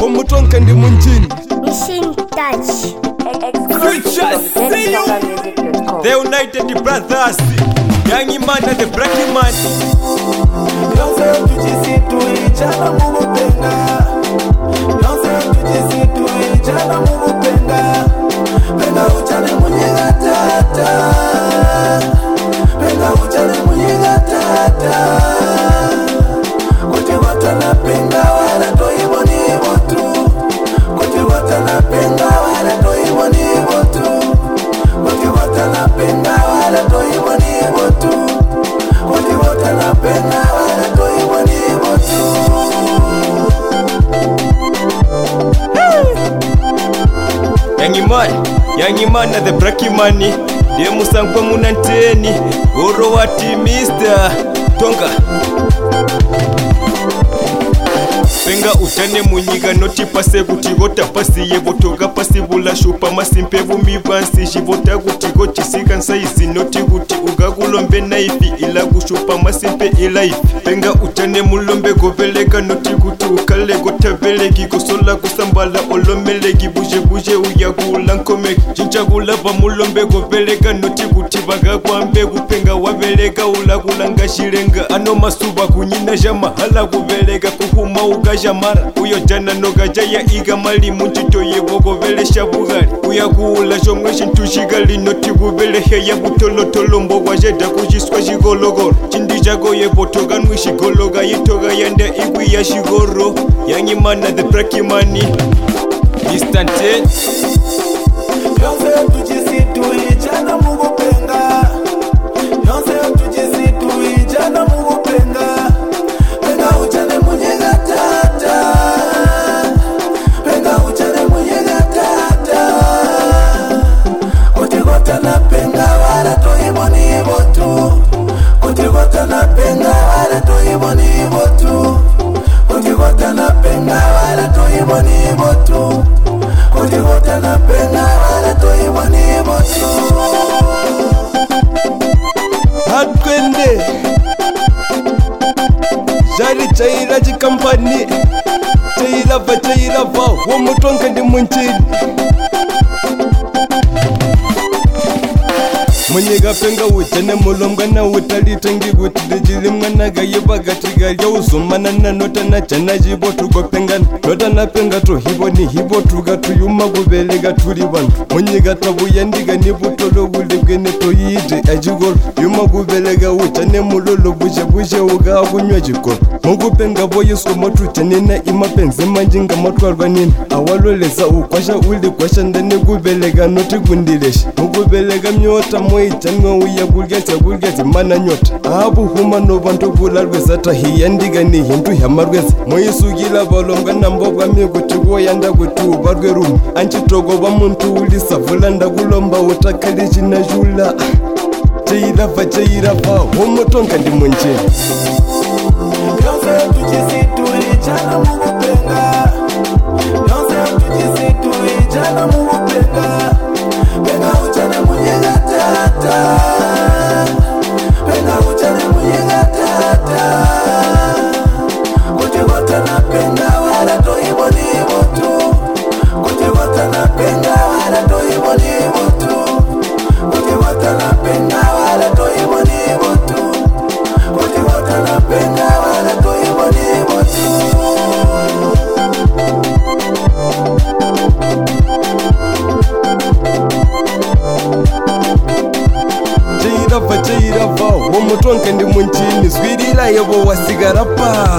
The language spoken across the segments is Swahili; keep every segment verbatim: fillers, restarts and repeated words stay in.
Womutonka ndi munjini Machine touch. Future C. The United Brothers, Young Man and the Black Man. Yonse tujisitu ijana mugupenda. Yonse tujisitu ijana mugupenda. Penda uchane munyiga tata. Penda uchane munyiga tata. Kuti wata napenda wala toibo ni botu. Kuti wata napenda wala toibo ni botu. Kuti wata napenda wala toibo ni botu. Kuti wata napenda wala toibo ni botu. Young Man, Young Man and the Black Man. Demu sangwa munanteni. Goro wati Mister Tonga. Penga utane munyiga noti pase guti gota pasi ye botoga pasi bula shupa masimpe bumi bansi jibota guti goti sigan saizi noti guti ugagulombe naifi ila gushupa masimpe ilaifi. Penga utane mulombe govelega noti guti ukale gota velegi gosola gusambala olomelegi buje buje uyagula nkomeki jinchagula ba mulombe govelega noti guti bagagwambe gupenga wavelega ulagula ngashirenga ano masuba kunyina jama hala guvelega kuhuma uga jamara uyo jana noga jaya iga mali munchito yebogo vele shabugari uya kuula shomwe shintu shigali noti gubele heya butolo tolo mbogwa jeda kujiswa shigologoro chindi jago yebotoga nwi shigologa yitoga yande igwi ya shigoro Young Man and the Black Man. Distant Yonse tujisitu ijana mugupenda. Yonse tujisitu ijana mugupenda. Penda uchane munyiga tata. Penda uchane munyiga tata. Kuti gota napenda wala toibo ni botu. Kuti gota napenda wala toibo ni botu. Kuti gota napenda wala toibo ni botu. Kuti gota napenda wala toibo ni botu. Hatwende Jari chaira chikampani Chaira va chaira va Womutonka ndi munjini Munyiga penga uchane mulomga na utalita ngiguti Dijili mwana gayiba gatiga ya uzumana na nota na chana jibo tugo penga Nota na penga to hibo ni hibo tuga tuyuma gubelega turi bantu Munyiga tabu yandiga ni butolo guligwe ne to yide ajigoro Yuma gubelega uchane mulolo buje buje uga kunywa jikoro Mungu penga boyesko motu chane na ima penze manjinga matwarwa nini Awaloleza ukwasha uli kwasha ndane gubelega noti gundileshi Mungu belega mnyota mwe chanwa uya gulgezi gulgezi mana nyota abu huma no bantu bularweza tahiya ndiga ni hindu yamarweza moyisugila balomga nambogwa miguti yanda gutu barwerum anchi togo ba muntu ulisa vulanda gulomba utakali china jula Chaira va chaira va womutonka ndi munje Yonse tujisitu ijana mugupenda. Yonse tujisitu ijana mugupenda. Penda uchane munyiga tata. Penda uchane munyiga tata. Kuti gota napenda wala toibo ni botu. Kuti gota napenda wala toibo ni botu. Kuti gota napenda wala toibo ni botu. Kuti gota napenda wala toibo ni botu. Chaira va chaira va womutonka ndi munjini Zwirila yabo wasigara pa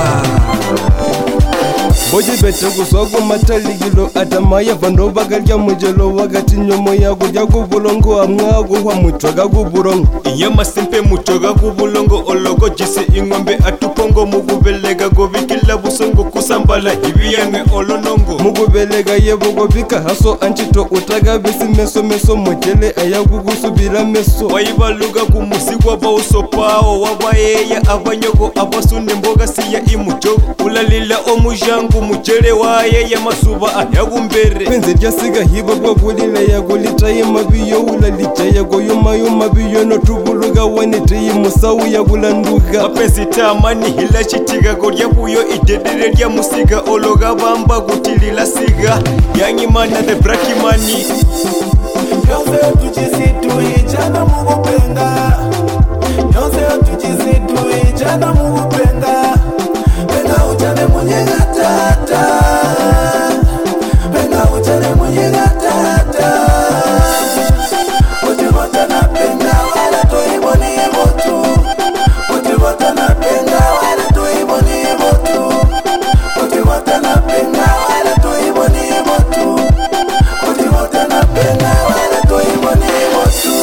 Boji bete kuswago mataligilo atamaya vando bagalya mujelo wakati nyomo yago yago bulongo amwago wa muchoga guburongo Iya masimpe muchoga gubulongo ologo jise ingombe atupongo mugubelega gobikila busongo kusambala ibiyange olonongo Mugubelega yebo gobika haso anchito utaga bisi meso meso mojele ayagu gusubira meso Waibaluga kumusigwa ba usopao wabayeya abanyogo abasune mboga siya imuchogo kulalila omujangu muchere waye ya masuba ayagumbere penze lyasiga hiba bwagulila yagulitaye mabiyo ulalicha yagoyuma yuma biyo notubuluga waniteyi musawu yagulanduga mapenzi tamani hila chitiga gorya buyo idedere lya musiga ologa bamba gutilila siga yangimana the brakimani yonse tuchisitu mugupenga yonse tuchisitu mugupenga penga uchane munyega tata penga uchane munyega tata utivota na penga wala toiboni motu utivota na penga wala toiboni motu utivota na penga wala toiboni motu utivota na penga wala toiboni motu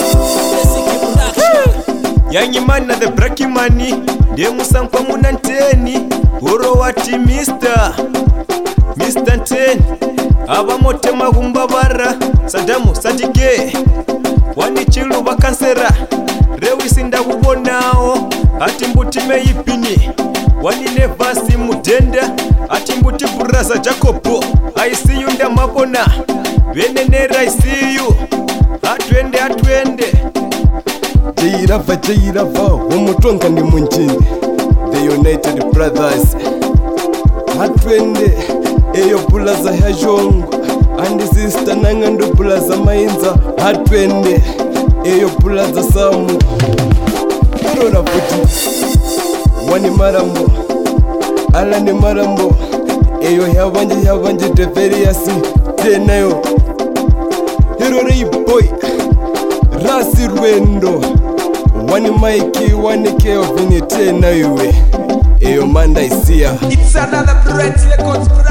yangimana the brakimani ndiye musankwa munanteni uro wati mister mister ten abamotema gumbabara sadamu sadike wanichilu bakansera rewisi ndakubonao ati mbuti meipini wanine vasi mudenda ati mbuti buraza jacobo aisiyu ndamabona venenera aisiyu atwende atwende Jairava Jairava umutonga ni munjini The United Brothers hatwende eyo bulaza yajongo andi sister nangando bulaza mainza hatwende eyo bulaza samu rora puti wani marambo ala ni marambo eyo yabanje yabanje deveriasi tenayo hirore boy rasi rwendo wani maiki wani keo vinite na iwe eyo manda isia It's another Brett Records